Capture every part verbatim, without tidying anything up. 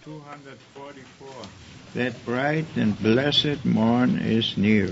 two hundred forty-four. That bright and blessed morn is near.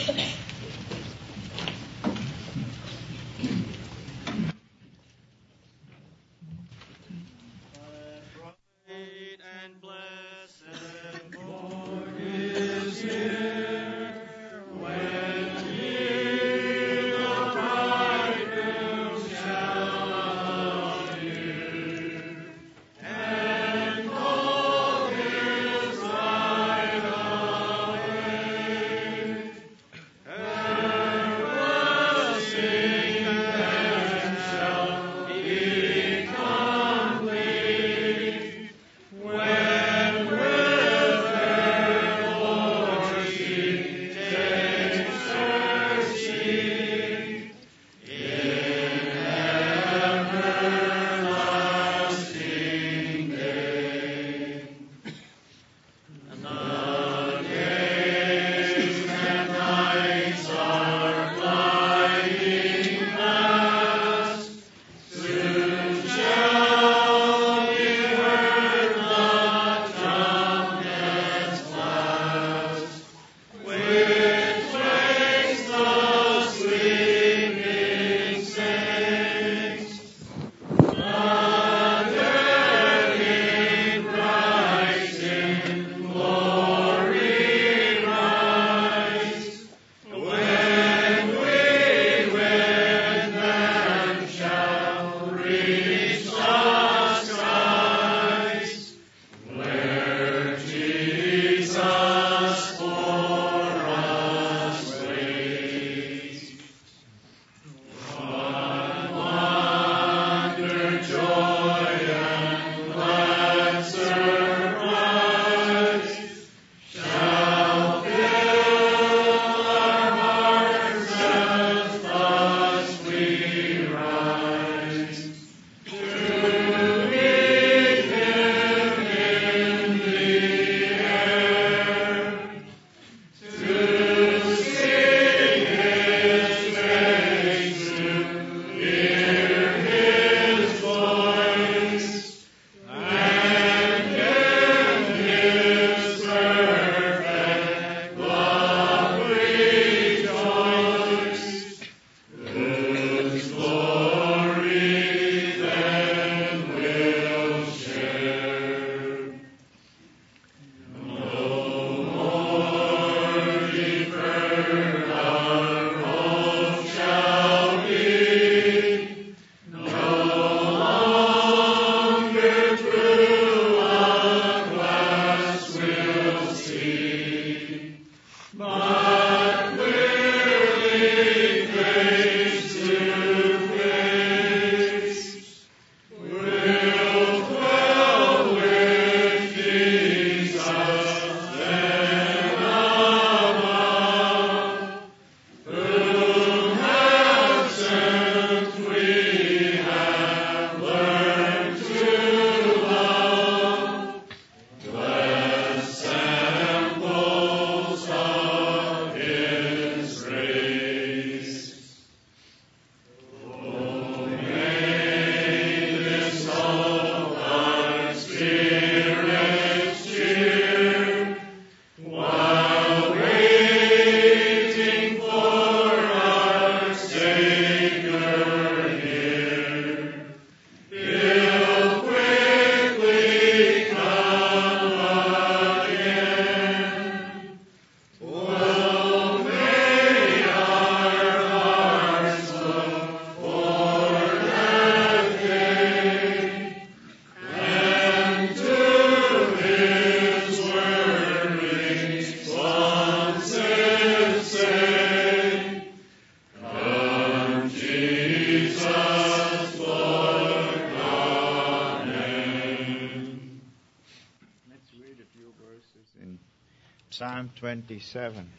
Psalm twenty-seven.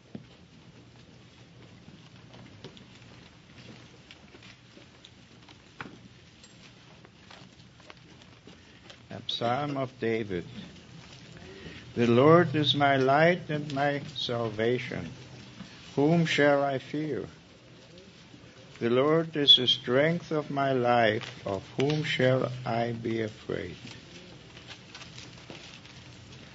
A Psalm of David. The Lord is my light and my salvation. Whom shall I fear? The Lord is the strength of my life. Of whom shall I be afraid?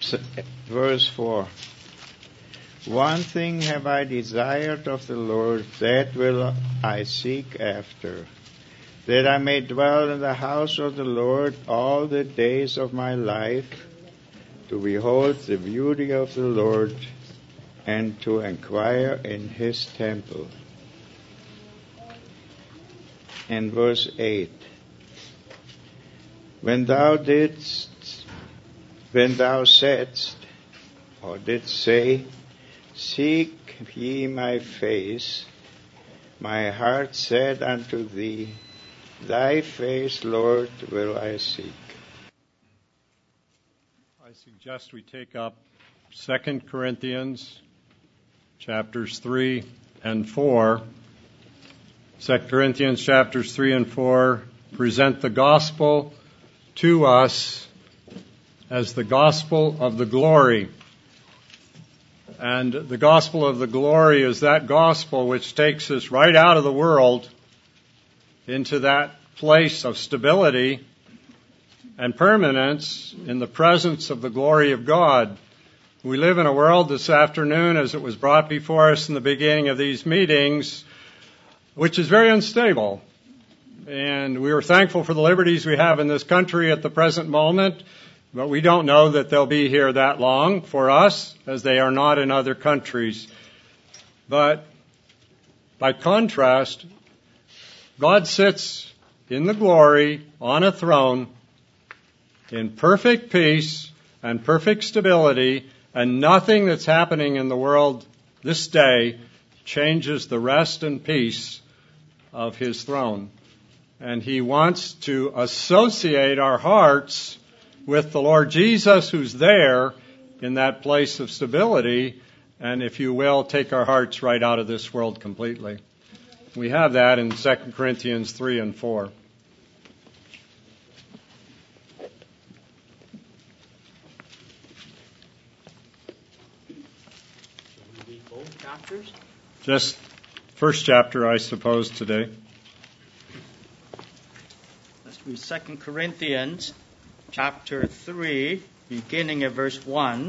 Verse four. One thing have I desired of the Lord, that will I seek after, that I may dwell in the house of the Lord all the days of my life, to behold the beauty of the Lord, and to inquire in his temple. And verse eight. When thou didst, when thou saidst, or didst say, seek ye my face, my heart said unto thee, thy face, Lord, will I seek. I suggest we take up Second Corinthians chapters three and four. Second Corinthians chapters three and four present the gospel to us as the gospel of the glory. And the gospel of the glory is that gospel which takes us right out of the world into that place of stability and permanence in the presence of the glory of God. We live in a world this afternoon, as it was brought before us in the beginning of these meetings, which is very unstable. And we are thankful for the liberties we have in this country at the present moment, but we don't know that they'll be here that long for us, as they are not in other countries. But by contrast, God sits in the glory on a throne in perfect peace and perfect stability, and nothing that's happening in the world this day changes the rest and peace of his throne. And he wants to associate our hearts with the Lord Jesus, who's there in that place of stability, and if you will, take our hearts right out of this world completely. We have that in Second Corinthians three and four. Shall we read both chapters? Just first chapter, I suppose, today. Let's read Second Corinthians chapter three, beginning at verse one.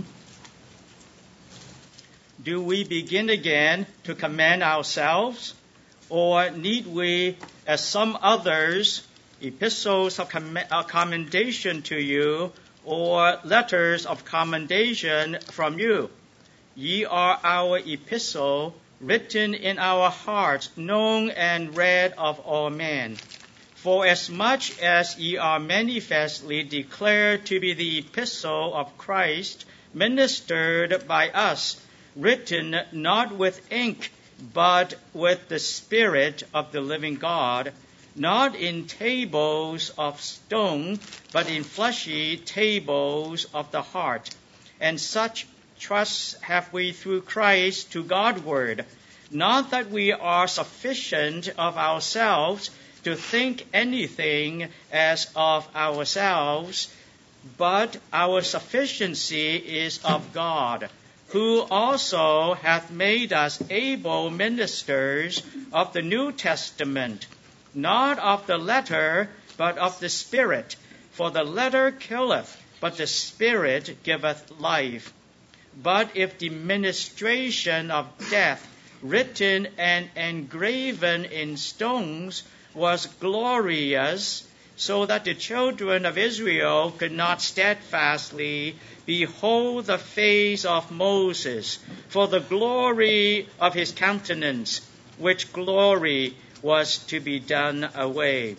Do we begin again to commend ourselves, or need we, as some others, epistles of commendation to you, or letters of commendation from you? Ye are our epistle, written in our hearts, known and read of all men. For as much as ye are manifestly declared to be the epistle of Christ, ministered by us, written not with ink, but with the Spirit of the living God, not in tables of stone, but in fleshy tables of the heart. And such trust have we through Christ to Godward, not that we are sufficient of ourselves to think anything as of ourselves, but our sufficiency is of God, who also hath made us able ministers of the New Testament, not of the letter, but of the Spirit. For the letter killeth, but the Spirit giveth life. But if the ministration of death, written and engraven in stones, was glorious, so that the children of Israel could not steadfastly behold the face of Moses for the glory of his countenance, which glory was to be done away.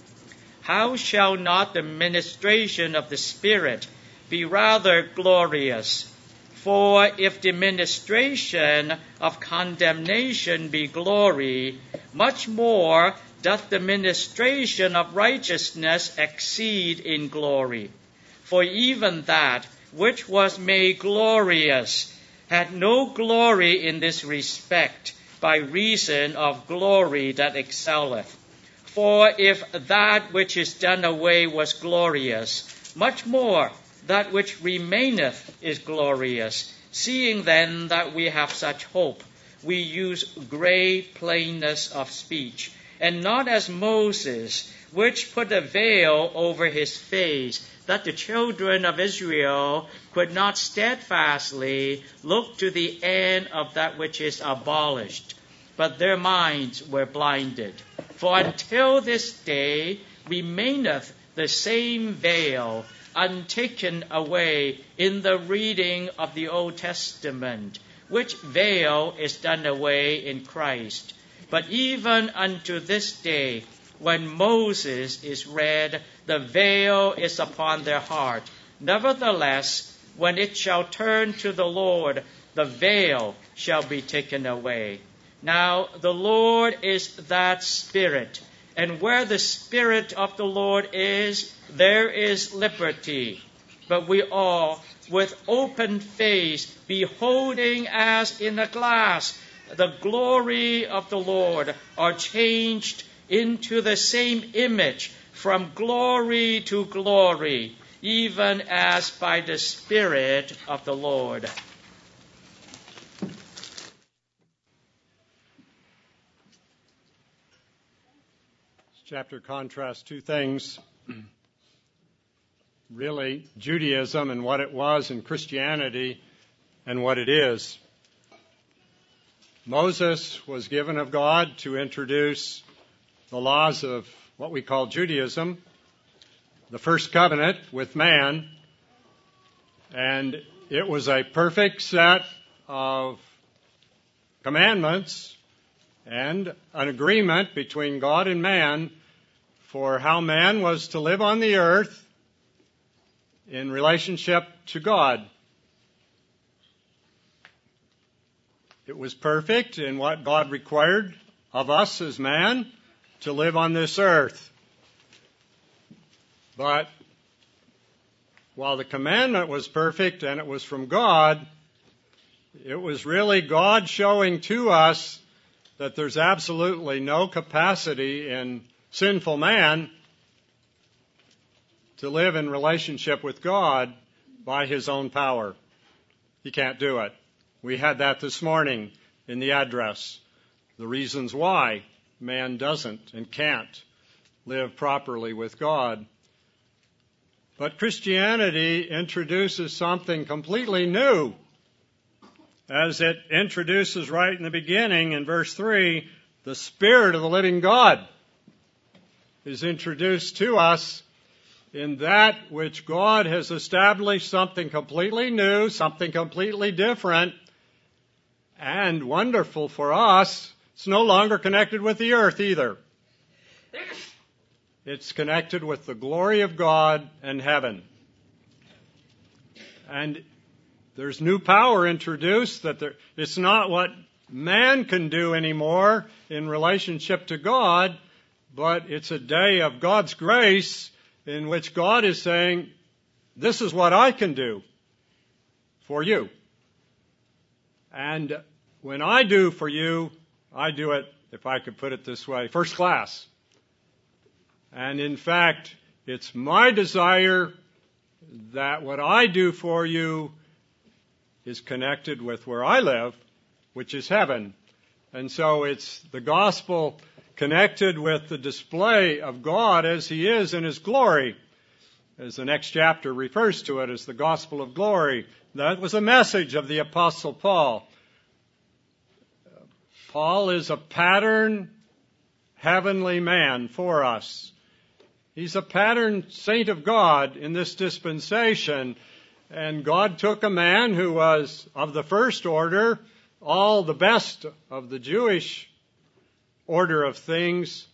How shall not the ministration of the Spirit be rather glorious? For if the ministration of condemnation be glory, much more doth the ministration of righteousness exceed in glory. For even that which was made glorious had no glory in this respect, by reason of glory that excelleth. For if that which is done away was glorious, much more that which remaineth is glorious. Seeing then that we have such hope, we use great plainness of speech, and not as Moses, which put a veil over his face, that the children of Israel could not steadfastly look to the end of that which is abolished, but their minds were blinded. For until this day remaineth the same veil untaken away in the reading of the Old Testament, which veil is done away in Christ. But even unto this day, when Moses is read, the veil is upon their heart. Nevertheless, when it shall turn to the Lord, the veil shall be taken away. Now the Lord is that Spirit, and where the Spirit of the Lord is, there is liberty. But we all, with open face, beholding as in a glass the glory of the Lord, are changed into the same image from glory to glory, even as by the Spirit of the Lord. This chapter contrasts two things. Really, Judaism and what it was, and Christianity and what it is. Moses was given of God to introduce the laws of what we call Judaism, the first covenant with man, and it was a perfect set of commandments and an agreement between God and man for how man was to live on the earth in relationship to God. It was perfect in what God required of us as man to live on this earth. But while the commandment was perfect and it was from God, it was really God showing to us that there's absolutely no capacity in sinful man to live in relationship with God by his own power. He can't do it. We had that this morning in the address. The reasons why man doesn't and can't live properly with God. But Christianity introduces something completely new, as it introduces right in the beginning in verse three, the Spirit of the living God is introduced to us in that which God has established, something completely new, something completely different, and wonderful for us. It's no longer connected with the earth either. It's connected with the glory of God and heaven. And there's new power introduced that there, it's not what man can do anymore in relationship to God, but it's a day of God's grace in which God is saying, this is what I can do for you. And when I do for you, I do it, if I could put it this way, first class. And in fact, it's my desire that what I do for you is connected with where I live, which is heaven. And so it's the gospel connected with the display of God as he is in his glory, as the next chapter refers to it as the gospel of glory. That was a message of the Apostle Paul. Paul is a pattern heavenly man for us. He's a pattern saint of God in this dispensation. And God took a man who was of the first order, all the best of the Jewish order of things.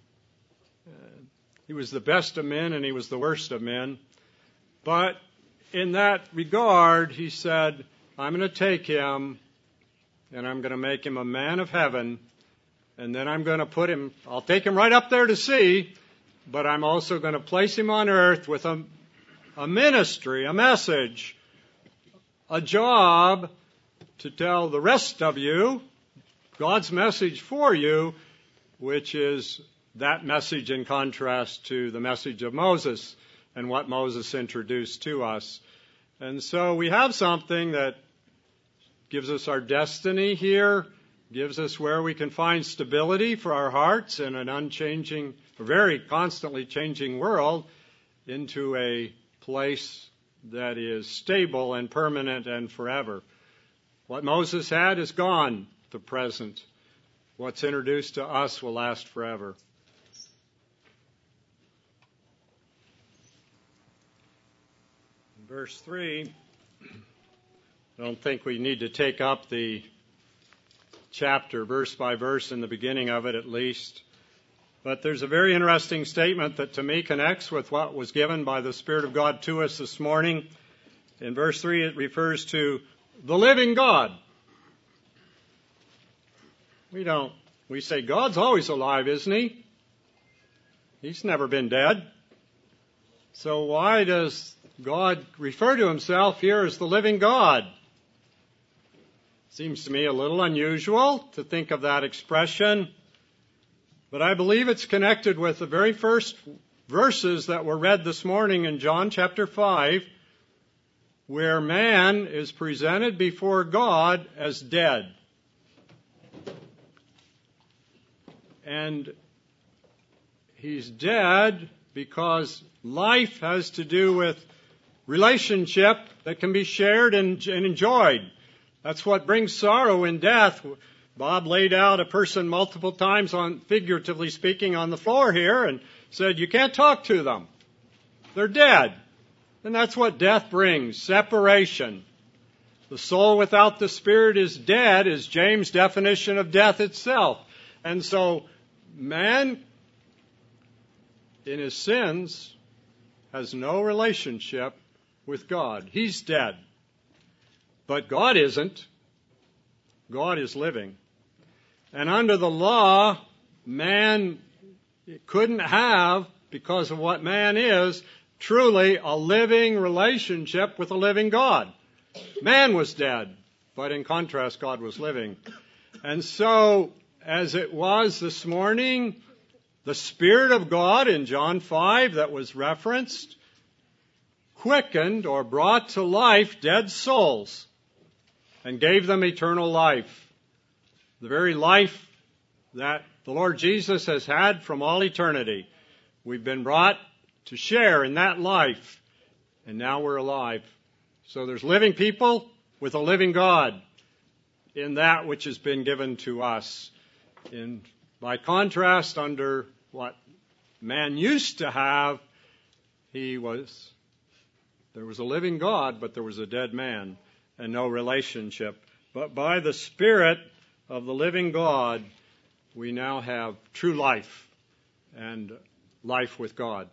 He was the best of men and he was the worst of men. But in that regard, he said, I'm going to take him and I'm going to make him a man of heaven. And then I'm going to put him, I'll take him right up there to see, but I'm also going to place him on earth with a, a ministry, a message, a job to tell the rest of you God's message for you, which is that message in contrast to the message of Moses and what Moses introduced to us. And so we have something that gives us our destiny here, gives us where we can find stability for our hearts in an unchanging, a very constantly changing world, into a place that is stable and permanent and forever. What Moses had is gone, the present. What's introduced to us will last forever. In verse three, I don't think we need to take up the chapter verse by verse in the beginning of it at least. But there's a very interesting statement that to me connects with what was given by the Spirit of God to us this morning. In verse three, it refers to the living God. We don't, we say God's always alive, isn't he? He's never been dead. So why does God refer to himself here as the living God? Seems to me a little unusual to think of that expression. But I believe it's connected with the very first verses that were read this morning in John chapter five, where man is presented before God as dead. And he's dead because life has to do with relationship that can be shared and, and enjoyed. That's what brings sorrow in death. Bob laid out a person multiple times, on figuratively speaking, on the floor here and said, you can't talk to them. They're dead. And that's what death brings, separation. The soul without the spirit is dead, is James' definition of death itself. And so man, in his sins, has no relationship with God. He's dead. But God isn't. God is living. And under the law, man couldn't have, because of what man is, truly a living relationship with a living God. Man was dead, but in contrast, God was living. And so, as it was this morning, the Spirit of God in John five that was referenced quickened or brought to life dead souls and gave them eternal life. The very life that the Lord Jesus has had from all eternity. We've been brought to share in that life, and now we're alive. So there's living people with a living God in that which has been given to us. In, by contrast, under what man used to have, he was, there was a living God, but there was a dead man and no relationship. But by the Spirit of the living God, we now have true life and life with God.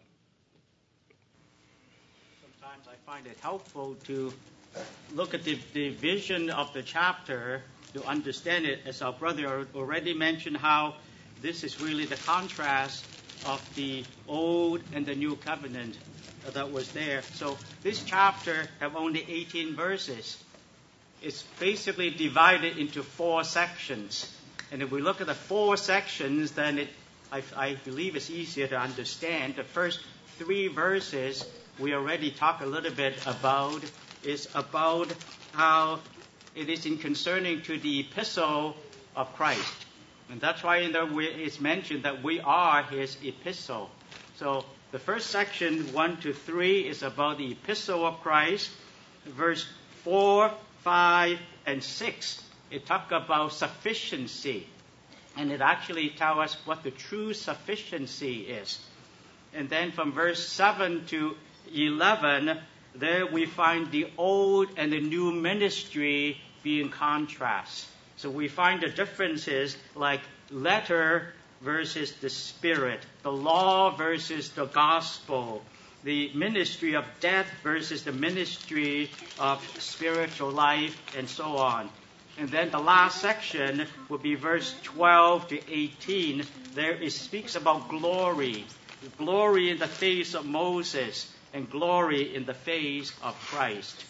Sometimes I find it helpful to look at the, the vision of the chapter to understand it, as our brother already mentioned, how this is really the contrast of the Old and the New Covenant that was there. So this chapter have only eighteen verses. It's basically divided into four sections. And if we look at the four sections, then it, I, I believe it's easier to understand. The first three verses we already talked a little bit about is about how it is in concerning to the epistle of Christ. And that's why in there it's mentioned that we are his epistle. So the first section, one to three, is about the epistle of Christ. Verse four, five, and six, it talks about sufficiency. And it actually tells us what the true sufficiency is. And then from verse seven to eleven, there we find the old and the new ministry being contrast. So we find the differences like letter versus the Spirit, the law versus the gospel, the ministry of death versus the ministry of spiritual life, and so on. And then the last section will be verse twelve to eighteen. There it speaks about glory. Glory in the face of Moses and glory in the face of Christ.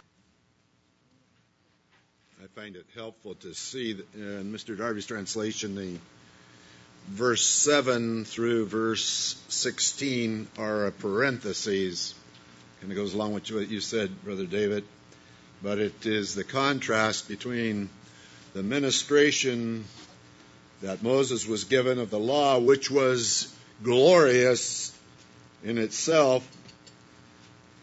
I find it helpful to see that in Mister Darby's translation, the verse seven through verse sixteen are a parentheses. Kind of goes along with what you said, Brother David. But it is the contrast between the ministration that Moses was given of the law, which was glorious in itself,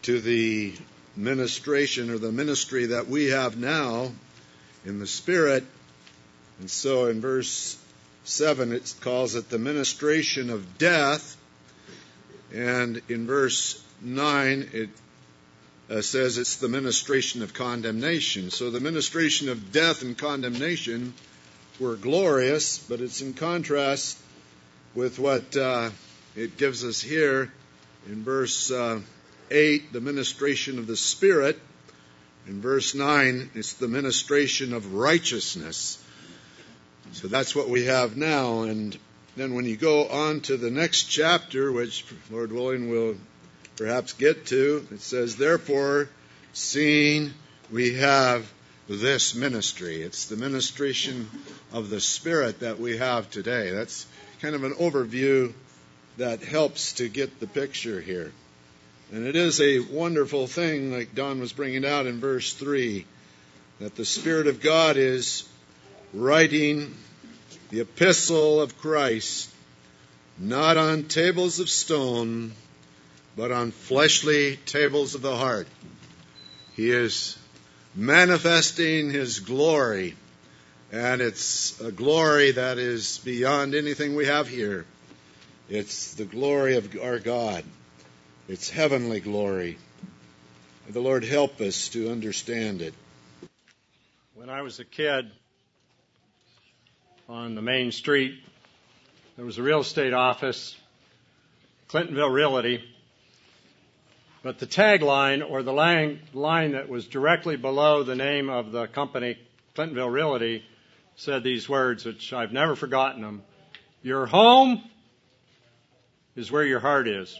to the ministration or the ministry that we have now in the Spirit. And so in verse seven it calls it the ministration of death, and in verse nine it uh, says it's the ministration of condemnation. So the ministration of death and condemnation were glorious, but it's in contrast with what uh, it gives us here in verse uh, eight, the ministration of the Spirit. In verse nine, it's the ministration of righteousness. So that's what we have now. And then when you go on to the next chapter, which Lord willing we'll perhaps get to, it says, therefore, seeing we have this ministry. It's the ministration of the Spirit that we have today. That's kind of an overview that helps to get the picture here. And it is a wonderful thing, like Don was bringing out in verse three, that the Spirit of God is writing the epistle of Christ, not on tables of stone, but on fleshly tables of the heart. He is manifesting His glory, and it's a glory that is beyond anything we have here. It's the glory of our God. It's heavenly glory. The Lord help us to understand it. When I was a kid, on the main street, there was a real estate office, Clintonville Realty, but the tagline, or the line, line that was directly below the name of the company, Clintonville Realty, said these words, which I've never forgotten them. Your home is where your heart is.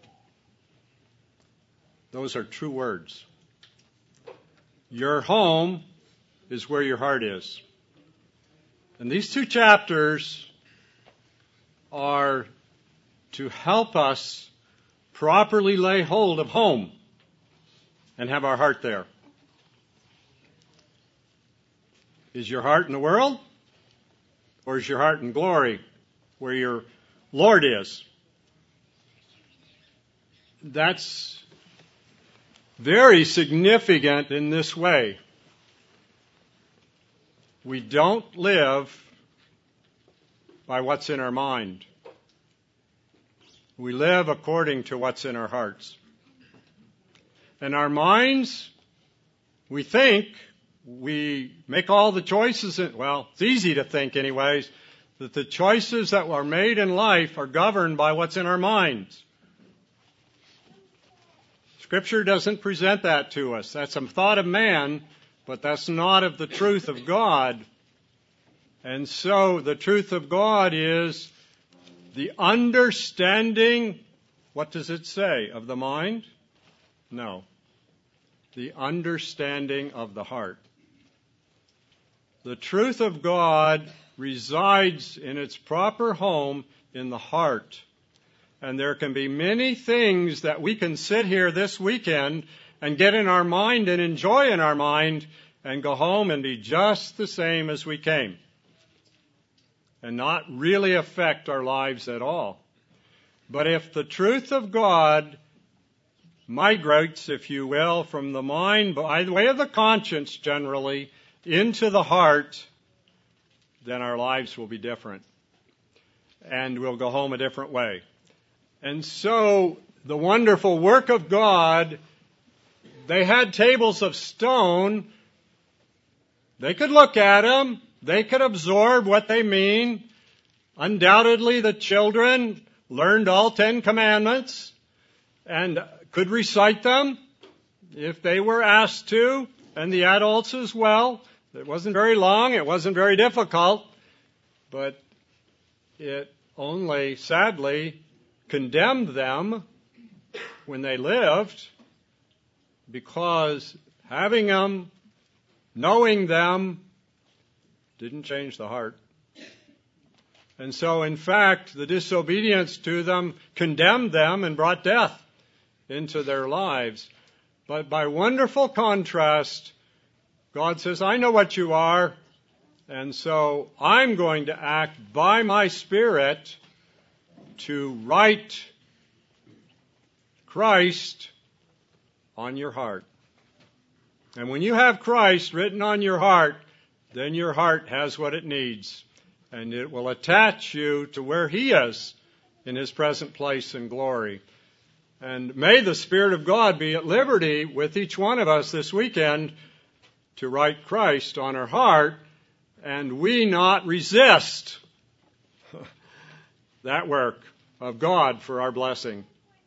Those are true words. Your home is where your heart is. And these two chapters are to help us properly lay hold of home and have our heart there. Is your heart in the world? Or is your heart in glory, where your Lord is? That's very significant in this way. We don't live by what's in our mind. We live according to what's in our hearts. And our minds, we think, we make all the choices, in, well, it's easy to think anyways, that the choices that are made in life are governed by what's in our minds. Scripture doesn't present that to us. That's a thought of man, but that's not of the truth of God. And so the truth of God is the understanding, what does it say, of the mind? No. The understanding of the heart. The truth of God resides in its proper home in the heart. And there can be many things that we can sit here this weekend and get in our mind and enjoy in our mind and go home and be just the same as we came and not really affect our lives at all. But if the truth of God migrates, if you will, from the mind by the way of the conscience generally into the heart, then our lives will be different and we'll go home a different way. And so the wonderful work of God, they had tables of stone. They could look at them. They could absorb what they mean. Undoubtedly, the children learned all Ten Commandments and could recite them if they were asked to, and the adults as well. It wasn't very long. It wasn't very difficult. But it only, sadly, condemned them when they lived, because having them, knowing them, didn't change the heart. And so, in fact, the disobedience to them condemned them and brought death into their lives. But by wonderful contrast, God says, I know what you are, and so I'm going to act by my Spirit to write Christ on your heart. And when you have Christ written on your heart, then your heart has what it needs, and it will attach you to where He is in His present place in glory. And may the Spirit of God be at liberty with each one of us this weekend to write Christ on our heart, and we not resist that work of God for our blessing.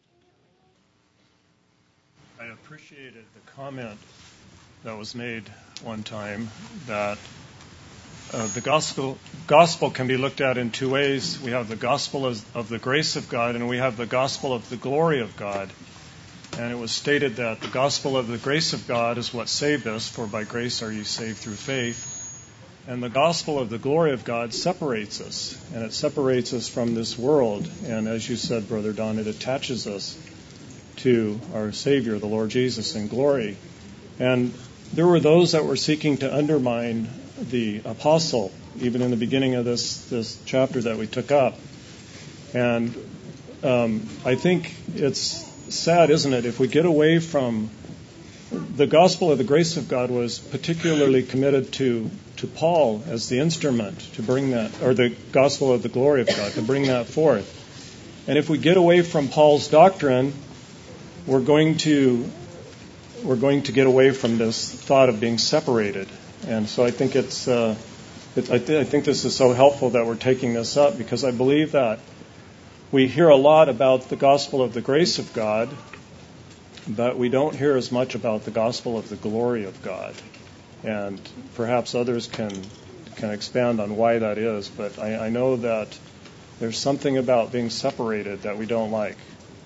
I appreciated the comment that was made one time that uh, the gospel gospel can be looked at in two ways. We have the gospel of, of the grace of God, and we have the gospel of the glory of God. And it was stated that the gospel of the grace of God is what saved us, for by grace are you saved through faith. And the gospel of the glory of God separates us, and it separates us from this world. And as you said, Brother Don, it attaches us to our Savior, the Lord Jesus, in glory. And there were those that were seeking to undermine the apostle, even in the beginning of this, this chapter that we took up. And um, I think it's sad, isn't it, if we get away from the gospel of the grace of God was particularly committed to, to Paul as the instrument to bring that, or the gospel of the glory of God, to bring that forth. And if we get away from Paul's doctrine, we're going to we're going to get away from this thought of being separated. And so I think it's uh, it, I, th- I think this is so helpful that we're taking this up, because I believe that we hear a lot about the gospel of the grace of God, but we don't hear as much about the gospel of the glory of God. And perhaps others can can expand on why that is, but I, I know that there's something about being separated that we don't like.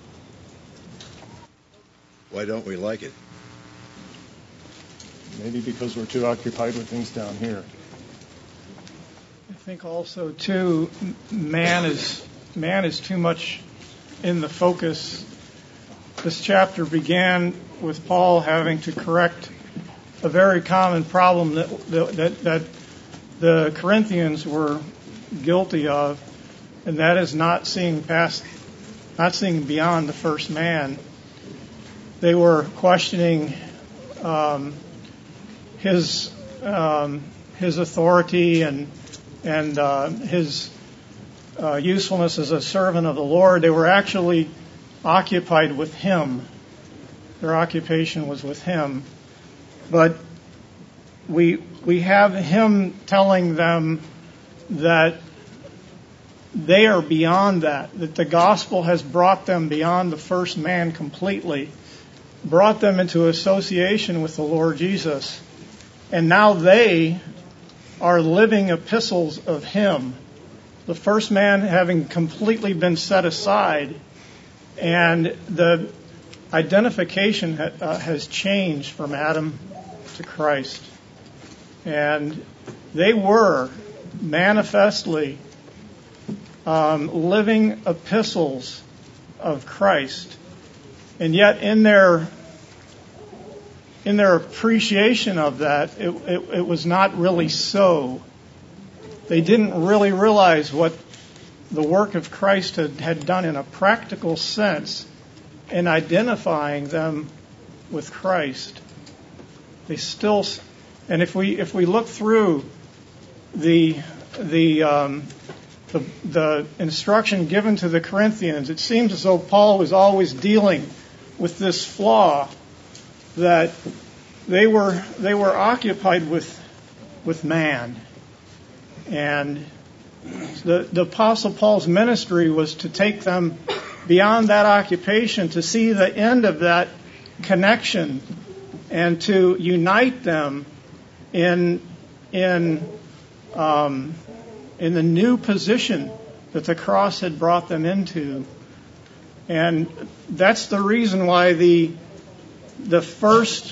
Why don't we like it? Maybe because we're too occupied with things down here. I think also, too, man is man is too much in the focus. This chapter began with Paul having to correct a very common problem that that, that the Corinthians were guilty of, and that is not seeing past, not seeing beyond the first man. They were questioning um, his um, his authority and and uh, his uh, usefulness as a servant of the Lord. They were actually occupied with him. Their occupation was with him. But we we have him telling them that they are beyond that, that the gospel has brought them beyond the first man completely, brought them into association with the Lord Jesus. And now they are living epistles of him, the first man having completely been set aside, and the identification ha- uh, has changed from Adam to Christ. And they were manifestly um, living epistles of Christ. And yet in their in their appreciation of that, it, it, it was not really so. They didn't really realize what the work of Christ had, had done in a practical sense in identifying them with Christ. They still, and if we if we look through the the um, the, the instruction given to the Corinthians, it seems as though Paul was always dealing with this flaw that they were they were occupied with with man, and the the Apostle Paul's ministry was to take them beyond that occupation, to see the end of that connection, and to unite them in in um, in the new position that the cross had brought them into. And that's the reason why the the first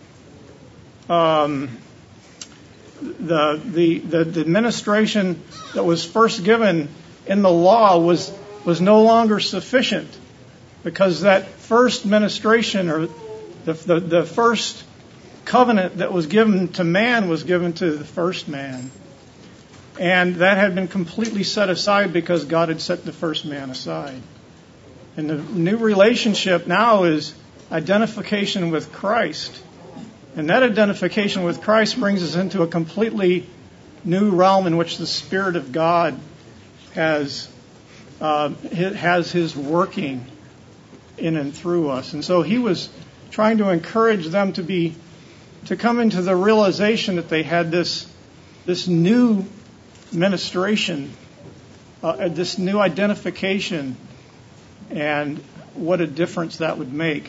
um, the, the the the administration that was first given in the law was was no longer sufficient, because that first ministration, or the, the the first covenant that was given to man, was given to the first man, and that had been completely set aside because God had set the first man aside. And the new relationship now is identification with Christ. And that identification with Christ brings us into a completely new realm in which the Spirit of God has uh, has His working in and through us. And so he was trying to encourage them to be to come into the realization that they had this this new ministration, uh, this new identification, and what a difference that would make.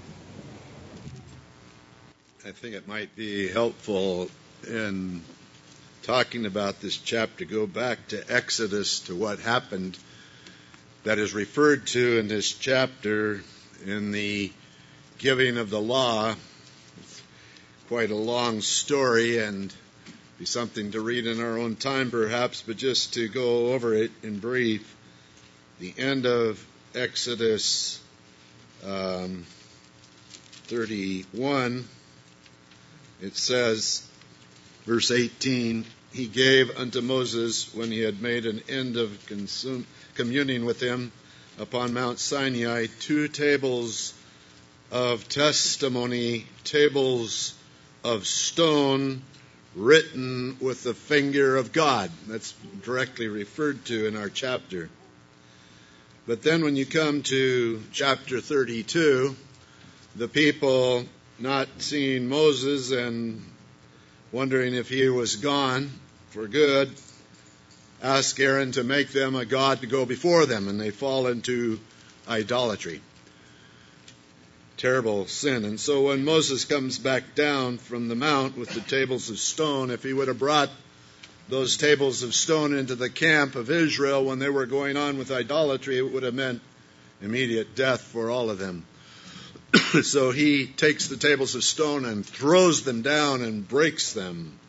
I think it might be helpful in talking about this chapter, go back to Exodus, to what happened that is referred to in this chapter in the giving of the law. It's quite a long story and be something to read in our own time perhaps, but just to go over it in brief. The end of Exodus um, thirty-one, it says, verse eighteen, he gave unto Moses, when he had made an end of consume, communing with him upon Mount Sinai, two tables of testimony, tables of stone, written with the finger of God. That's directly referred to in our chapter. But then when you come to chapter thirty-two, the people not seeing Moses and wondering if he was gone for good, ask Aaron to make them a god to go before them, and they fall into idolatry. Terrible sin. And so when Moses comes back down from the mount with the tables of stone, if he would have brought those tables of stone into the camp of Israel when they were going on with idolatry, it would have meant immediate death for all of them. So he takes the tables of stone and throws them down and breaks them.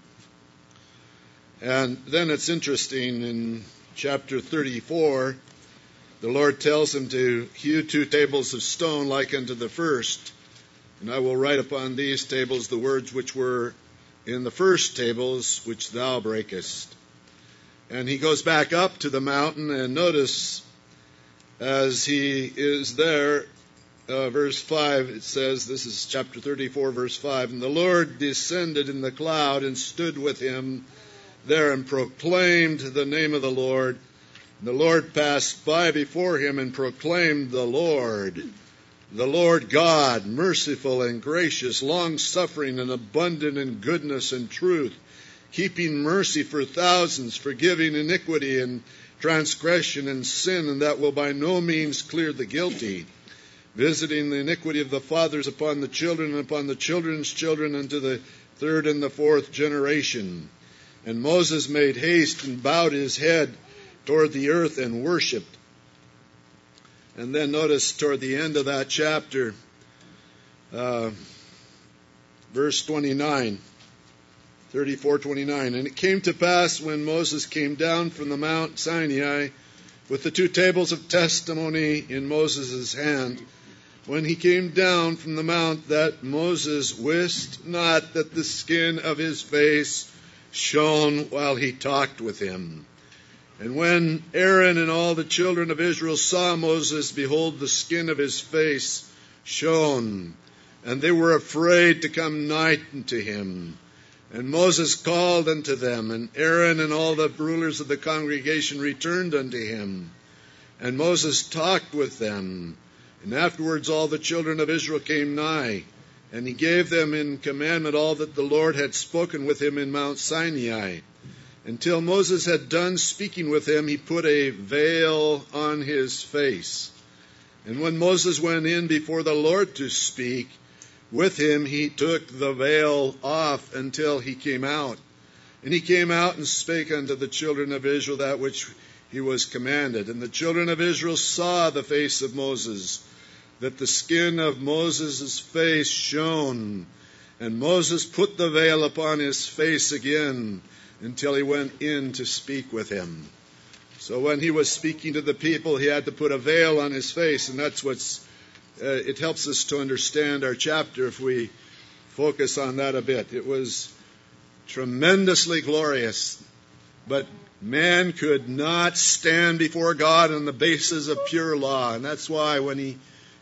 And then it's interesting, in chapter thirty-four, the Lord tells him to hew two tables of stone like unto the first. And I will write upon these tables the words which were in the first tables, which thou breakest. And he goes back up to the mountain, and notice as he is there, uh, verse five, it says, this is chapter thirty-four, verse five, and the Lord descended in the cloud and stood with him there and proclaimed the name of the Lord. The Lord passed by before him and proclaimed the Lord, the Lord God, merciful and gracious, long-suffering and abundant in goodness and truth, keeping mercy for thousands, forgiving iniquity and transgression and sin, and that will by no means clear the guilty, visiting the iniquity of the fathers upon the children and upon the children's children unto the third and the fourth generation. And Moses made haste and bowed his head toward the earth and worshipped. And then notice toward the end of that chapter, uh, verse twenty-nine, thirty-four twenty-nine. And it came to pass when Moses came down from the Mount Sinai with the two tables of testimony in Moses' hand, when he came down from the mount, that Moses wist not that the skin of his face shone while he talked with him. And when Aaron and all the children of Israel saw Moses, behold, the skin of his face shone, and they were afraid to come nigh unto him. And Moses called unto them, and Aaron and all the rulers of the congregation returned unto him. And Moses talked with them. And afterwards all the children of Israel came nigh, and he gave them in commandment all that the Lord had spoken with him in Mount Sinai. Until Moses had done speaking with him, he put a veil on his face. And when Moses went in before the Lord to speak with him, he took the veil off until he came out. And he came out and spake unto the children of Israel that which he was commanded. And the children of Israel saw the face of Moses, that the skin of Moses' face shone. And Moses put the veil upon his face again until he went in to speak with him. So when he was speaking to the people, he had to put a veil on his face, and that's what's, uh, it helps us to understand our chapter if we focus on that a bit. It was tremendously glorious, but man could not stand before God on the basis of pure law, and that's why when he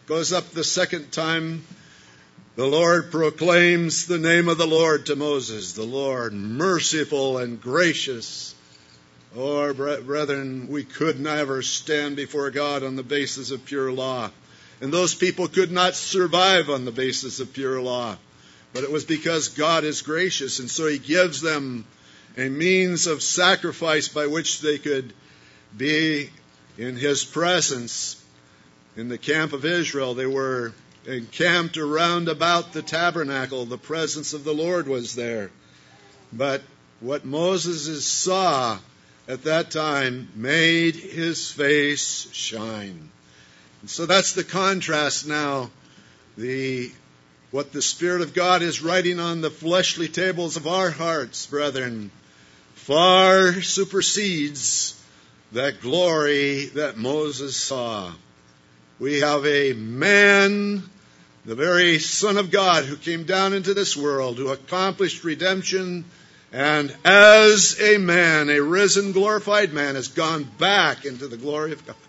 goes up the second time, the Lord proclaims the name of the Lord to Moses, the Lord merciful and gracious. Oh, brethren, we could never stand before God on the basis of pure law. And those people could not survive on the basis of pure law. But it was because God is gracious, and so he gives them a means of sacrifice by which they could be in his presence. In the camp of Israel, they were encamped around about the tabernacle. The presence of the Lord was there. But what Moses saw at that time made his face shine. And so that's the contrast now. The what the Spirit of God is writing on the fleshly tables of our hearts, brethren, far supersedes that glory that Moses saw. We have a man, the very Son of God, who came down into this world, who accomplished redemption, and as a man, a risen, glorified man, has gone back into the glory of God.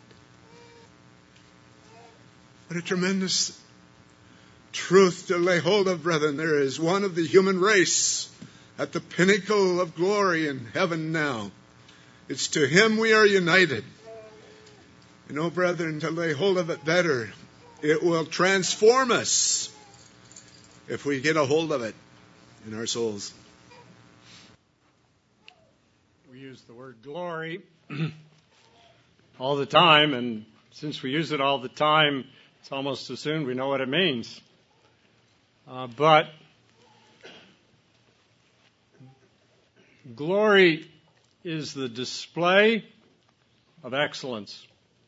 What a tremendous truth to lay hold of, brethren. There is one of the human race at the pinnacle of glory in heaven now. It's to him we are united. You know, brethren, to lay hold of it better, it will transform us if we get a hold of it in our souls. We use the word glory all the time, and since we use it all the time, it's almost assumed we know what it means. Uh, but glory is the display of excellence.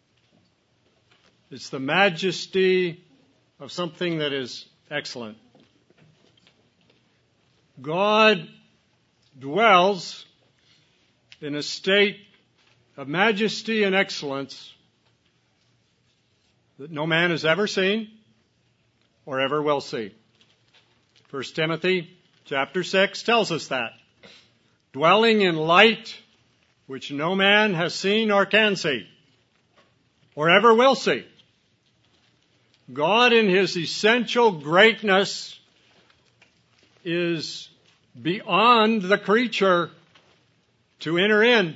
It's the majesty of something that is excellent. God dwells in a state of majesty and excellence that no man has ever seen or ever will see. First Timothy chapter six tells us that. Dwelling in light which no man has seen or can see or ever will see. God in his essential greatness is beyond the creature to enter in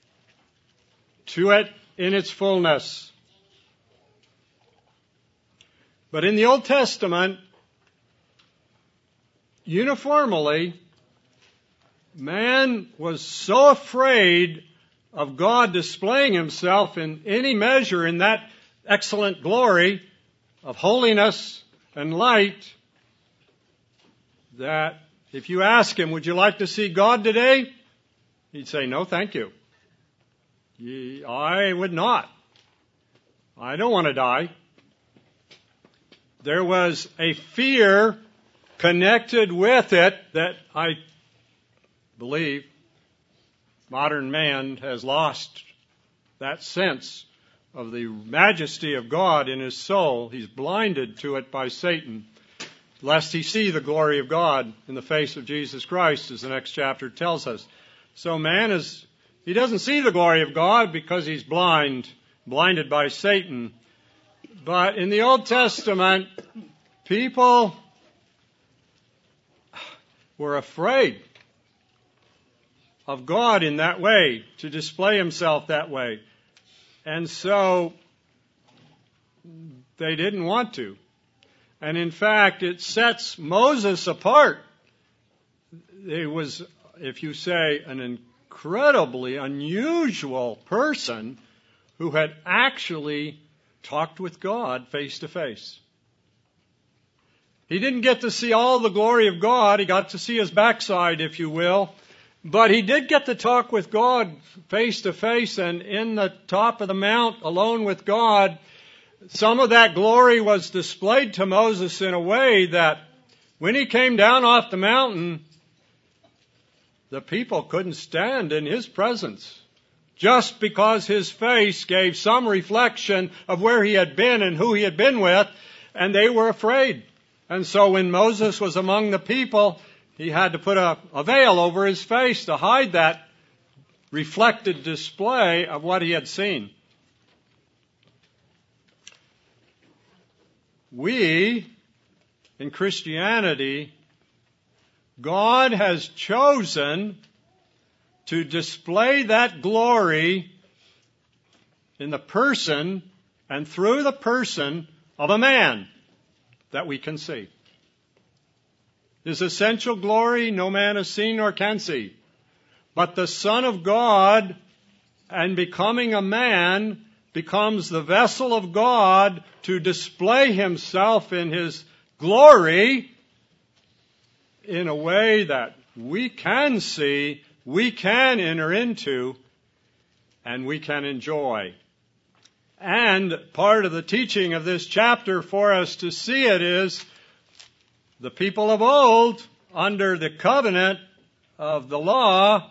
to it in its fullness. But in the Old Testament, uniformly, man was so afraid of God displaying himself in any measure in that excellent glory of holiness and light that if you ask him, would you like to see God today? He'd say, no, thank you. I would not. I don't want to die. There was a fear connected with it that I believe modern man has lost that sense of the majesty of God in his soul. He's blinded to it by Satan, lest he see the glory of God in the face of Jesus Christ, as the next chapter tells us. So man is, he doesn't see the glory of God because he's blind, blinded by Satan. But in the Old Testament, people were afraid of God in that way, to display himself that way. And so they didn't want to. And in fact, it sets Moses apart. It was, if you say, an incredibly unusual person who had actually talked with God face to face. He didn't get to see all the glory of God. He got to see his backside, if you will. But he did get to talk with God face to face, and in the top of the mount, alone with God, some of that glory was displayed to Moses in a way that when he came down off the mountain, the people couldn't stand in his presence, just because his face gave some reflection of where he had been and who he had been with, and they were afraid. And so when Moses was among the people, he had to put a, a veil over his face to hide that reflected display of what he had seen. we, in Christianity, God has chosen to display that glory in the person and through the person of a man that we can see. His essential glory no man has seen nor can see. But the Son of God, and becoming a man, becomes the vessel of God to display himself in his glory in a way that we can see, we can enter into, and we can enjoy. And part of the teaching of this chapter for us to see it is the people of old, under the covenant of the law,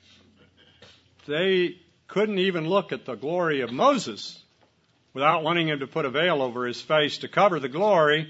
they couldn't even look at the glory of Moses without wanting him to put a veil over his face to cover the glory.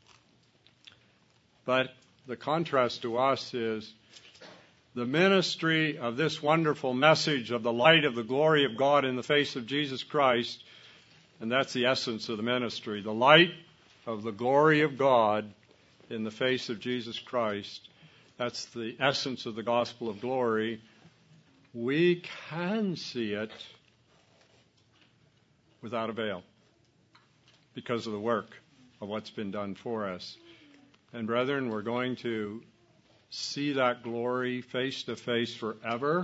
But the contrast to us is the ministry of this wonderful message of the light of the glory of God in the face of Jesus Christ. And that's the essence of the ministry, the light of the glory of God in the face of Jesus Christ. That's the essence of the gospel of glory. We can see it without a veil because of the work of what's been done for us. And brethren, we're going to see that glory face to face forever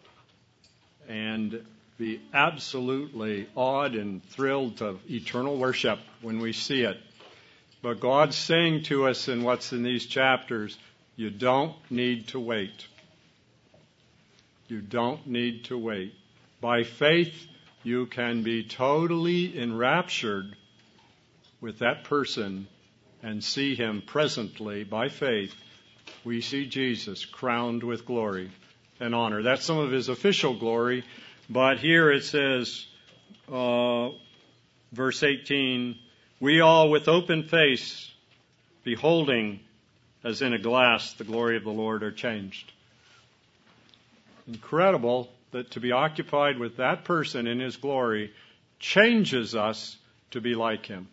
and be absolutely awed and thrilled to eternal worship when we see it. But God's saying to us in what's in these chapters, you don't need to wait. You don't need to wait. By faith, you can be totally enraptured with that person and see him presently. By faith, we see Jesus crowned with glory and honor. That's some of his official glory. But here it says, uh, verse eighteen, we all with open face, beholding as in a glass the glory of the Lord, are changed. Incredible that to be occupied with that person in his glory changes us to be like him.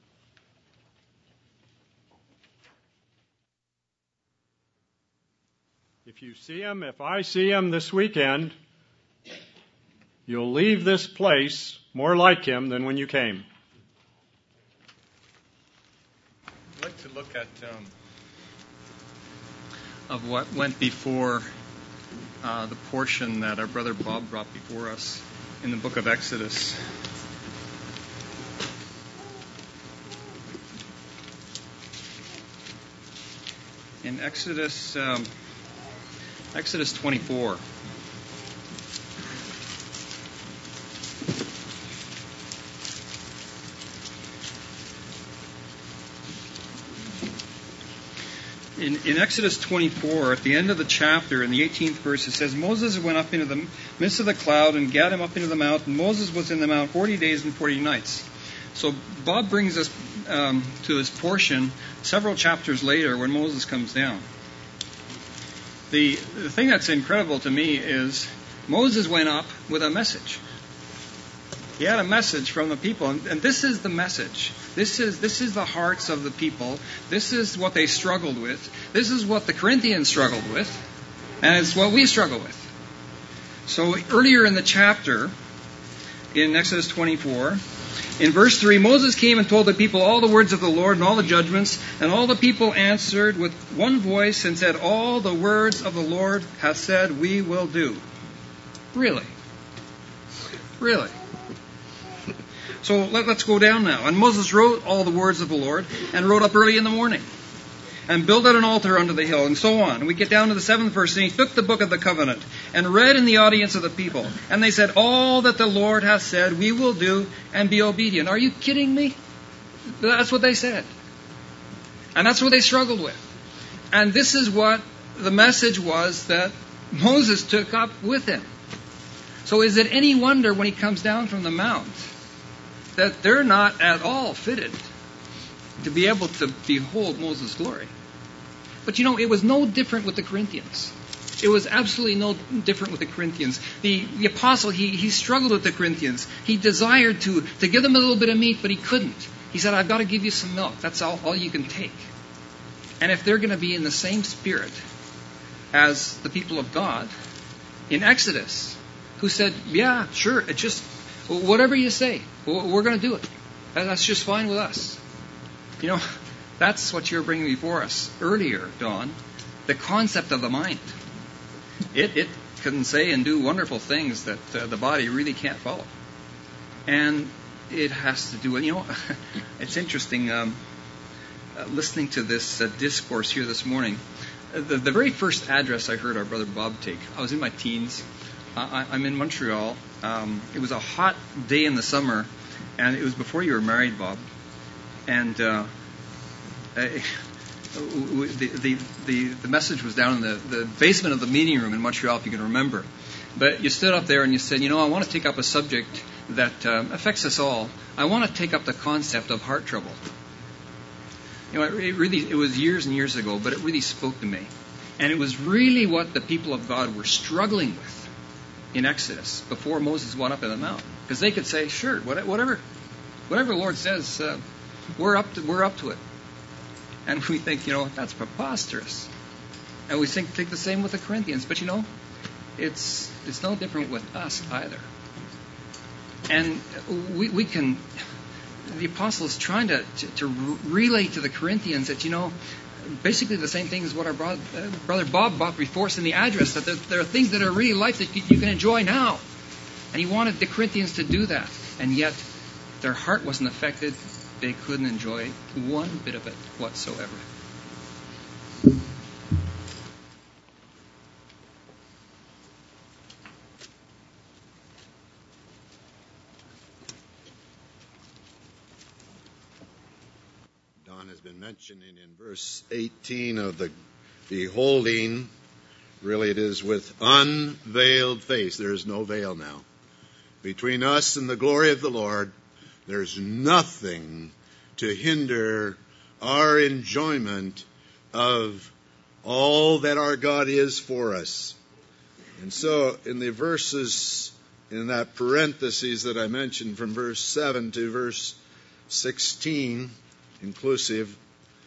If you see him, if I see him this weekend, you'll leave this place more like him than when you came. I'd like to look at um, of what went before uh, the portion that our brother Bob brought before us in the book of Exodus. In Exodus, um, Exodus twenty-four. In, in Exodus twenty-four, at the end of the chapter, in the eighteenth verse, it says, Moses went up into the midst of the cloud and gat him up into the mount, and Moses was in the mount forty days and forty nights. So Bob brings us um, to this portion several chapters later when Moses comes down. The, the thing that's incredible to me is Moses went up with a message. He had a message from the people, and, and this is the message. This is this is the hearts of the people. This is what they struggled with. This is what the Corinthians struggled with, and it's what we struggle with. So earlier in the chapter, in Exodus twenty-four, in verse three, Moses came and told the people all the words of the Lord and all the judgments, and all the people answered with one voice and said, all the words of the Lord hath said we will do. Really? Really? So let, let's go down now. And Moses wrote all the words of the Lord and rode up early in the morning and built out an altar unto the hill and so on. And we get down to the seventh verse, and he took the book of the covenant and read in the audience of the people. And they said, all that the Lord hath said we will do and be obedient. Are you kidding me? That's what they said. And that's what they struggled with. And this is what the message was that Moses took up with him. So is it any wonder when he comes down from the mount that they're not at all fitted to be able to behold Moses' glory? But you know, it was no different with the Corinthians. It was absolutely no different with the Corinthians. The, the apostle, he, he struggled with the Corinthians. He desired to, to give them a little bit of meat, but he couldn't. He said, I've got to give you some milk. That's all, all you can take. And if they're going to be in the same spirit as the people of God in Exodus, who said, yeah, sure, it just, whatever you say, we're going to do it. That's just fine with us. You know, that's what you were bringing before us earlier, Don. The concept of the mind. It, it can say and do wonderful things that uh, the body really can't follow. And it has to do with, you know, it's interesting um, uh, listening to this uh, discourse here this morning. Uh, the, the very first address I heard our brother Bob take, I was in my teens. Uh, I, I'm in Montreal. Um, it was a hot day in the summer, and it was before you were married, Bob. And uh, I, the, the, the, the message was down in the, the basement of the meeting room in Montreal, if you can remember. But you stood up there and you said, you know, I want to take up a subject that um, affects us all. I want to take up the concept of heart trouble. You know, it, it really, it was years and years ago, but it really spoke to me. And it was really what the people of God were struggling with in Exodus before Moses went up in the mountain. Because they could say, sure, whatever, whatever the Lord says, uh, we're up to, we're up to it. And we think, you know, that's preposterous. And we think, think the same with the Corinthians. But, you know, it's it's no different with us either. And we, we can, the apostle is trying to, to, to relay to the Corinthians that, you know, basically the same thing as what our brother, uh, brother Bob brought before us in the address, that there, there are things that are really life that you, you can enjoy now. And he wanted the Corinthians to do that. And yet their heart wasn't affected. They couldn't enjoy one bit of it whatsoever. Don has been mentioning in verse eighteen of the beholding, really it is with unveiled face. There is no veil now. Between us and the glory of the Lord, there's nothing to hinder our enjoyment of all that our God is for us. And so in the verses, in that parenthesis that I mentioned from verse seven to verse sixteen, inclusive,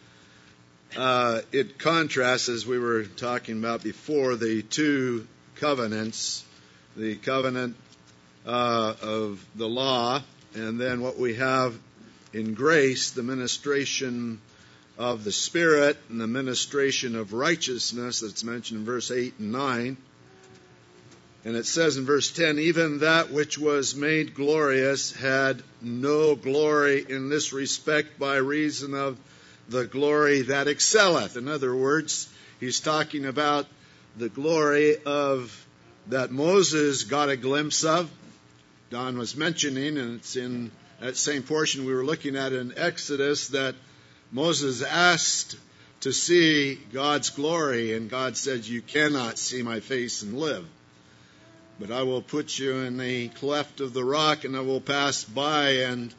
uh, it contrasts, as we were talking about before, the two covenants, the covenant uh, of the law, and then what we have in grace, the ministration of the Spirit and the ministration of righteousness that's mentioned in verse eight and nine. And it says in verse ten, even that which was made glorious had no glory in this respect by reason of the glory that excelleth. In other words, he's talking about the glory of that Moses got a glimpse of. Don was mentioning, and it's in that same portion we were looking at in Exodus, that Moses asked to see God's glory, and God said, you cannot see my face and live. But I will put you in the cleft of the rock, and I will pass by, and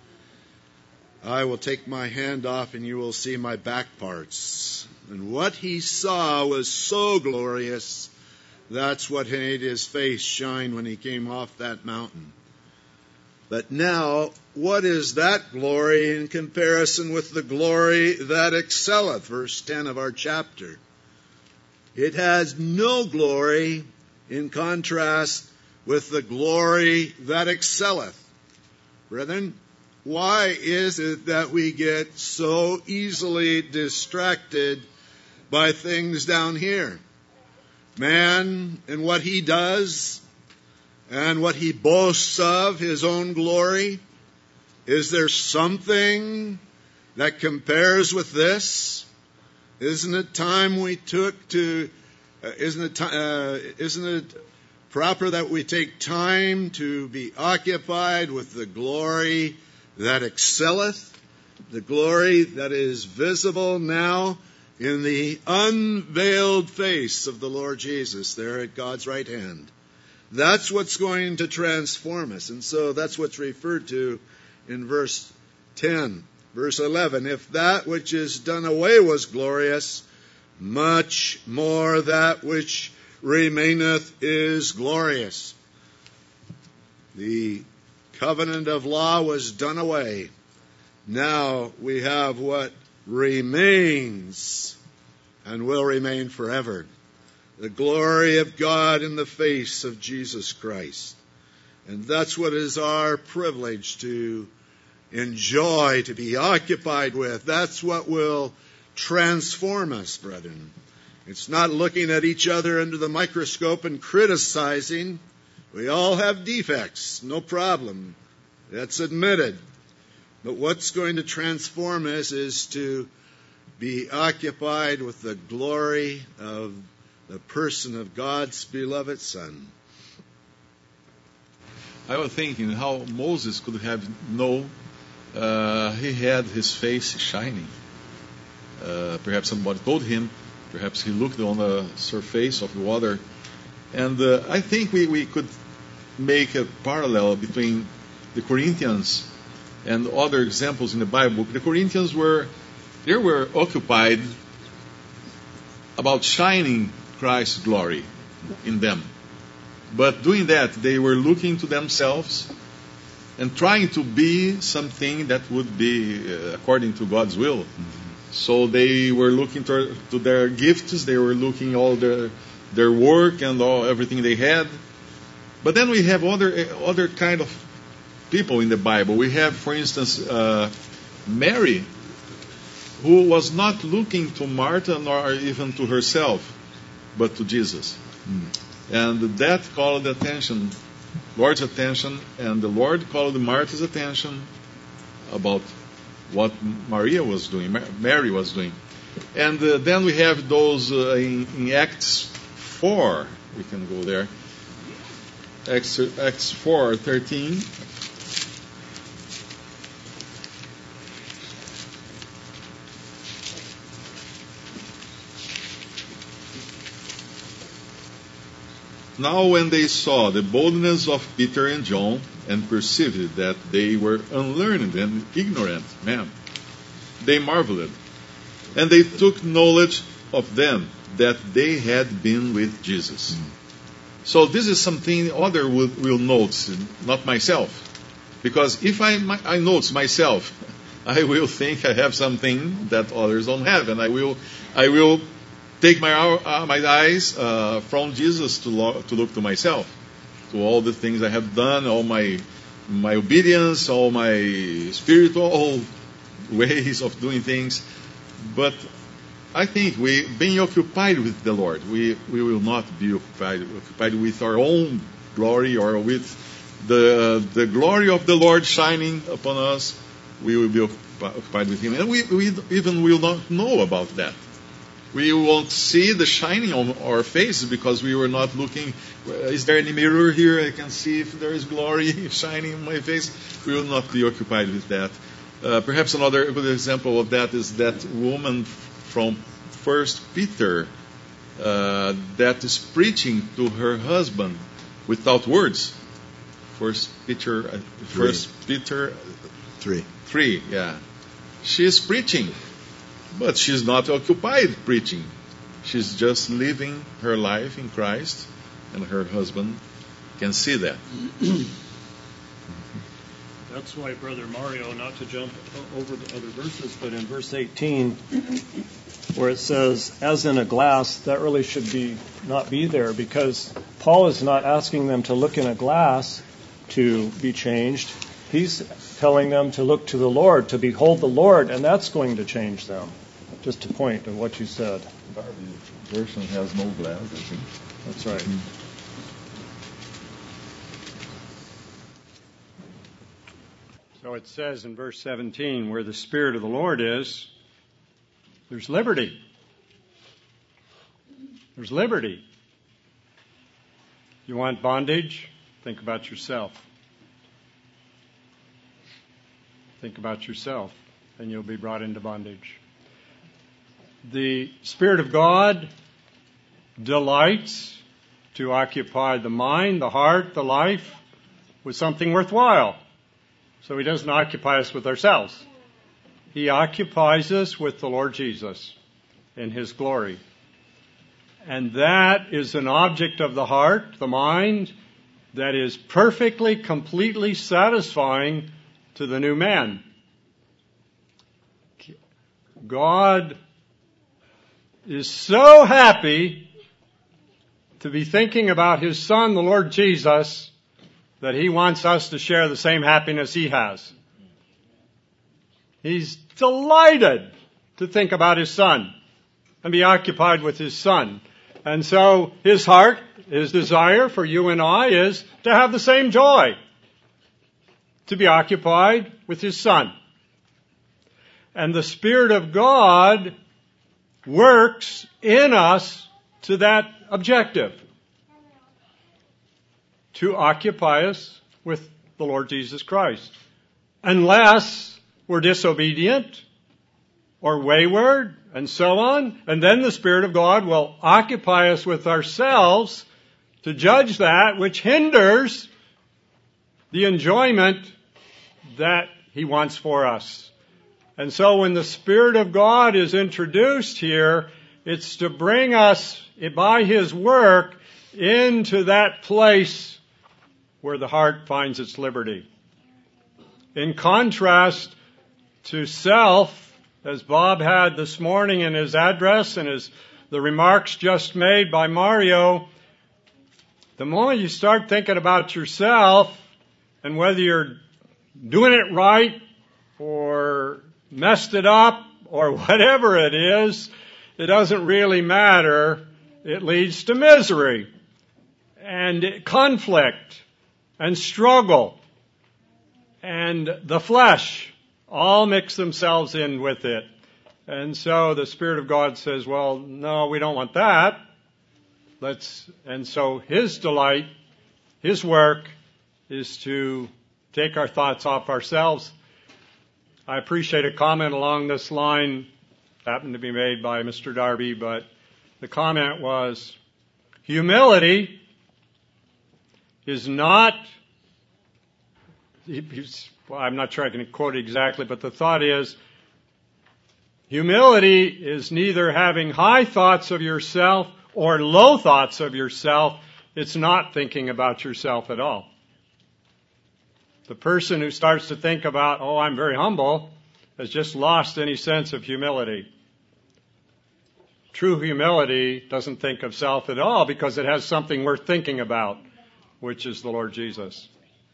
I will take my hand off, and you will see my back parts. And what he saw was so glorious, that's what made his face shine when he came off that mountain. But now, what is that glory in comparison with the glory that excelleth? Verse ten of our chapter. It has no glory in contrast with the glory that excelleth. Brethren, why is it that we get so easily distracted by things down here? Man and what he does, and what he boasts of, his own glory. Is there something that compares with this? Isn't it time we took to, uh, isn't it, uh, isn't it proper that we take time to be occupied with the glory that excelleth, the glory that is visible now in the unveiled face of the Lord Jesus there at God's right hand? That's what's going to transform us. And so that's what's referred to in verse ten. Verse eleven, if that which is done away was glorious, much more that which remaineth is glorious. The covenant of law was done away. Now we have what remains and will remain forever. The glory of God in the face of Jesus Christ. And that's what is our privilege to enjoy, to be occupied with. That's what will transform us, brethren. It's not looking at each other under the microscope and criticizing. We all have defects, no problem. That's admitted. But what's going to transform us is to be occupied with the glory of the person of God's beloved Son. I was thinking how Moses could have known uh, he had his face shining. Uh, perhaps somebody told him. Perhaps he looked on the surface of the water. And uh, I think we, we could make a parallel between the Corinthians and other examples in the Bible. The Corinthians were, they were occupied about shining Christ's glory in them. But doing that, they were looking to themselves and trying to be something that would be uh, according to God's will. So they were looking to, to their gifts, they were looking all their their work and all everything they had. But then we have other other kind of people in the Bible. We have, for instance, uh, Mary, who was not looking to Martha nor even to herself, but to Jesus. Mm. And that called the attention, Lord's attention, and the Lord called Martha's attention about what Maria was doing, Mary was doing. And uh, then we have those uh, in, in Acts four. We can go there. Acts, Acts four thirteen. Now when they saw the boldness of Peter and John, and perceived that they were unlearned and ignorant men, they marveled, and they took knowledge of them that they had been with Jesus. Mm. So this is something other will, will note, not myself. Because if I, my, I note myself, I will think I have something that others don't have, and I will I will take my uh, my eyes uh, from Jesus to, lo- to look to myself, to all the things I have done, all my my obedience, all my spiritual ways of doing things. But I think we, being occupied with the Lord, we, we will not be occupied occupied with our own glory or with the the glory of the Lord shining upon us. We will be occupied with Him, and we, we even will not know about that. We won't see the shining on our faces because we were not looking. Is there any mirror here? I can see if there is glory shining on my face. We will not be occupied with that. Uh, perhaps another good example of that is that woman from First Peter uh, that is preaching to her husband without words. First Peter, uh, First Peter three, three, yeah. She is preaching. But she's not occupied preaching. She's just living her life in Christ, and her husband can see that. That's why, Brother Mario, not to jump over the other verses, but in verse eighteen, where it says, as in a glass, that really should be not be there, because Paul is not asking them to look in a glass to be changed. He's telling them to look to the Lord, to behold the Lord, and that's going to change them. Just a point of what you said. The version has no glass, I think. That's right. Mm-hmm. So it says in verse seventeen, where the Spirit of the Lord is, there's liberty. There's liberty. You want bondage? Think about yourself. Think about yourself, and you'll be brought into bondage. The Spirit of God delights to occupy the mind, the heart, the life with something worthwhile. So He doesn't occupy us with ourselves. He occupies us with the Lord Jesus in His glory. And that is an object of the heart, the mind, that is perfectly, completely satisfying to the new man. God is so happy to be thinking about His Son, the Lord Jesus, that He wants us to share the same happiness He has. He's delighted to think about His Son and be occupied with His Son. And so His heart, His desire for you and I is to have the same joy, to be occupied with His Son. And the Spirit of God works in us to that objective, to occupy us with the Lord Jesus Christ. Unless we're disobedient or wayward and so on, and then the Spirit of God will occupy us with ourselves to judge that which hinders the enjoyment that He wants for us. And so when the Spirit of God is introduced here, it's to bring us, by His work, into that place where the heart finds its liberty. In contrast to self, as Bob had this morning in his address and his, the remarks just made by Mario, the moment you start thinking about yourself and whether you're doing it right or messed it up or whatever it is, it doesn't really matter. It leads to misery and conflict and struggle, and the flesh all mix themselves in with it. And so the Spirit of God says, well, no, we don't want that. Let's, and so His delight, His work is to take our thoughts off ourselves. I appreciate a comment along this line, happened to be made by Mister Darby, but the comment was, humility is not, well, I'm not sure I can quote it exactly, but the thought is, humility is neither having high thoughts of yourself or low thoughts of yourself. It's not thinking about yourself at all. The person who starts to think about, oh, I'm very humble, has just lost any sense of humility. True humility doesn't think of self at all because it has something worth thinking about, which is the Lord Jesus.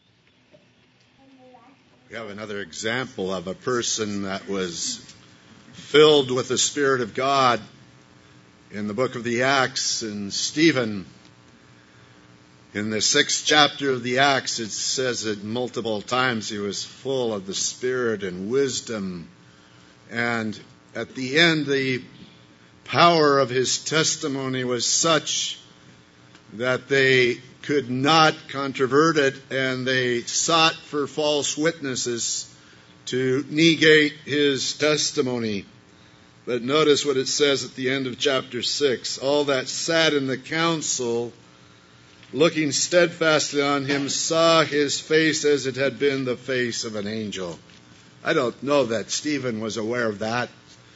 We have another example of a person that was filled with the Spirit of God in the book of the Acts, and Stephen. In the sixth chapter of the Acts, it says it multiple times, he was full of the Spirit and wisdom. And at the end, the power of his testimony was such that they could not controvert it, and they sought for false witnesses to negate his testimony. But notice what it says at the end of chapter six. All that sat in the council, looking steadfastly on him, saw his face as it had been the face of an angel. I don't know that Stephen was aware of that,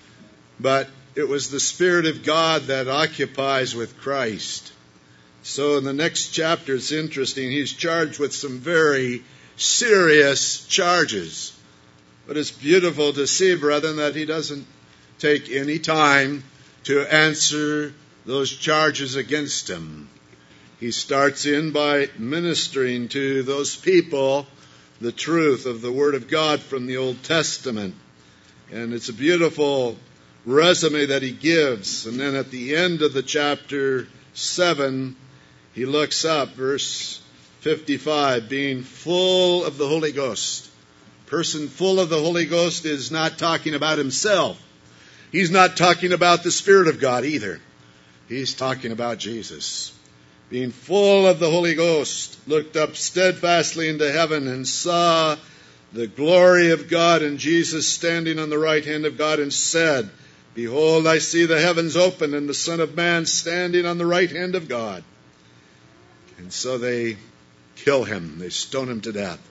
but it was the Spirit of God that occupies with Christ. So in the next chapter, it's interesting. He's charged with some very serious charges. But it's beautiful to see, brethren, that he doesn't take any time to answer those charges against him. He starts in by ministering to those people the truth of the Word of God from the Old Testament. And it's a beautiful resume that he gives. And then at the end of the chapter seven, he looks up, verse fifty-five, being full of the Holy Ghost. Person full of the Holy Ghost is not talking about himself. He's not talking about the Spirit of God either. He's talking about Jesus. Being full of the Holy Ghost, looked up steadfastly into heaven and saw the glory of God and Jesus standing on the right hand of God, and said, Behold, I see the heavens open and the Son of Man standing on the right hand of God. And so they kill him. They stone him to death.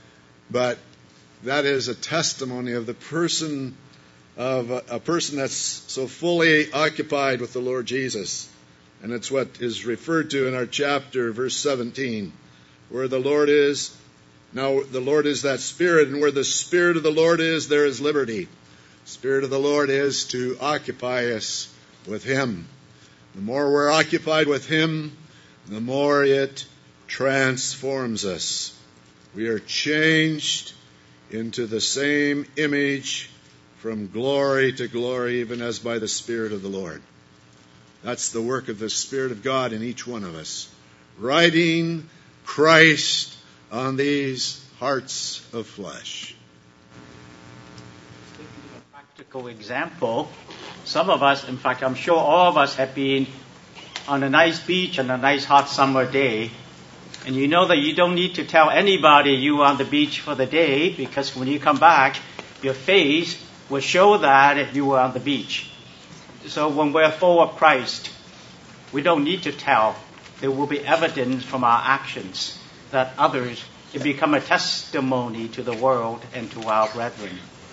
But that is a testimony of the person of a, a person that's so fully occupied with the Lord Jesus. And it's what is referred to in our chapter, verse seventeen, where the Lord is. Now the Lord is that Spirit, and where the Spirit of the Lord is, there is liberty. Spirit of the Lord is to occupy us with Him. The more we're occupied with Him, the more it transforms us. We are changed into the same image from glory to glory, even as by the Spirit of the Lord. That's the work of the Spirit of God in each one of us, writing Christ on these hearts of flesh. A practical example. Some of us, in fact, I'm sure all of us have been on a nice beach on a nice hot summer day. And you know that you don't need to tell anybody you were on the beach for the day, because when you come back, your face will show that you were on the beach. So when we're full of Christ, we don't need to tell. There will be evidence from our actions that others can become a testimony to the world and to our brethren.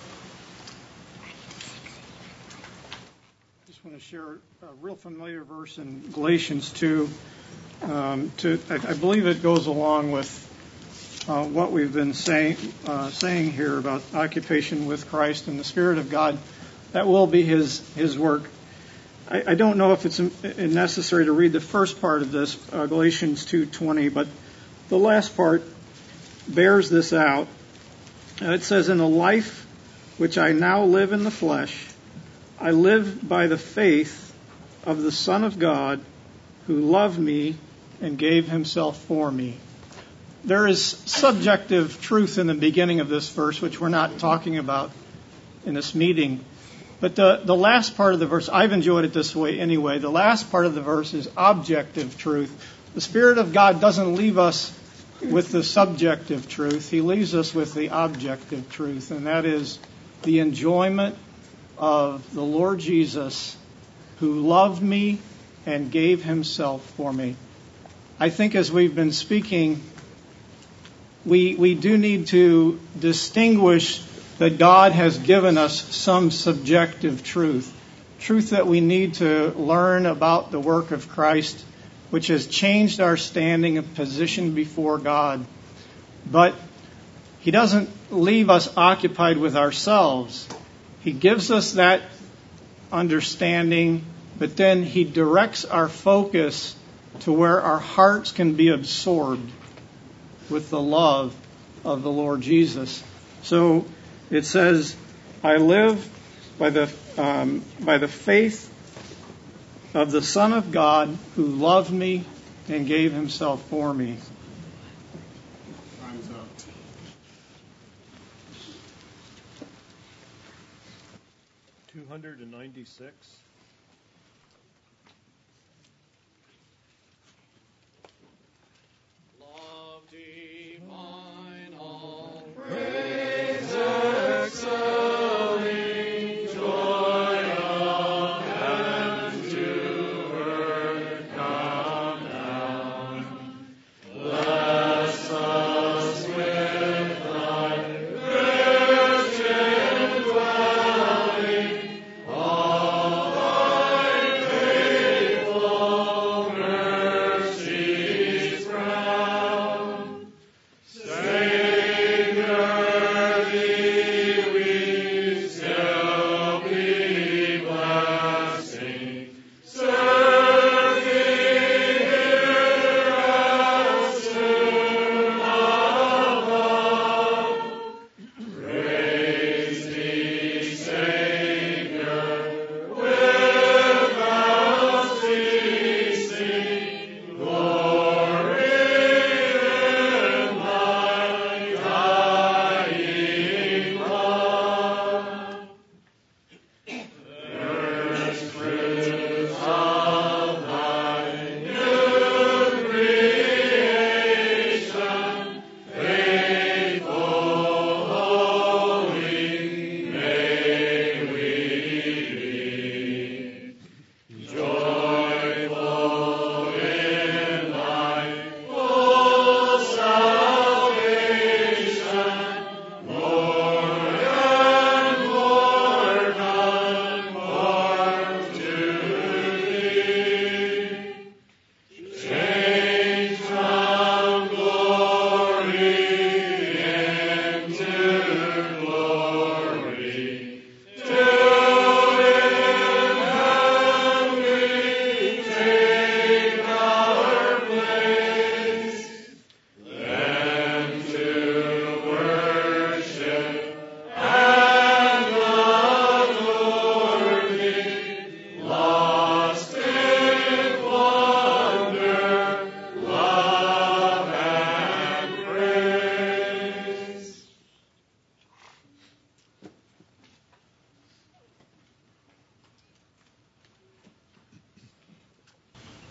I just want to share a real familiar verse in Galatians two. Um, to, I, I believe it goes along with uh, what we've been saying uh, saying here about occupation with Christ and the Spirit of God. That will be His His work. I, I don't know if it's necessary to read the first part of this, uh, Galatians two twenty, but the last part bears this out. Uh, it says, "In the life which I now live in the flesh, I live by the faith of the Son of God, who loved me and gave Himself for me." There is subjective truth in the beginning of this verse, which we're not talking about in this meeting. But the, the last part of the verse, I've enjoyed it this way anyway. The last part of the verse is objective truth. The Spirit of God doesn't leave us with the subjective truth. He leaves us with the objective truth, and that is the enjoyment of the Lord Jesus, who loved me and gave Himself for me. I think as we've been speaking, we we do need to distinguish that God has given us some subjective truth, truth that we need to learn about the work of Christ, which has changed our standing and position before God. But He doesn't leave us occupied with ourselves. He gives us that understanding, but then He directs our focus to where our hearts can be absorbed with the love of the Lord Jesus. So it says, "I live by the um, by the faith of the Son of God, who loved me and gave Himself for me." Time's up. two hundred ninety-six. Love divine, all praise excelling, joy of heaven to earth come down. Bless us with Thy Christian dwelling, all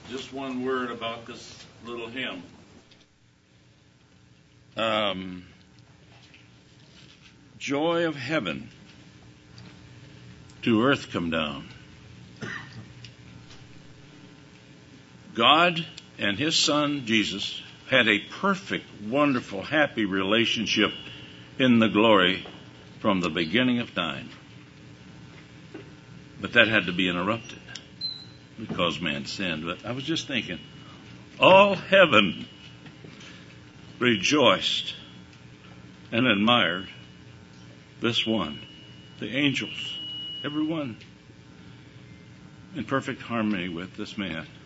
just one word about this little hymn. Um, joy of heaven to earth come down. God and his son, Jesus, had a perfect, wonderful, happy relationship in the glory from the beginning of time. But that had to be interrupted because man sinned. But I was just thinking, all heaven rejoiced and admired this one, the angels, everyone, in perfect harmony with this man.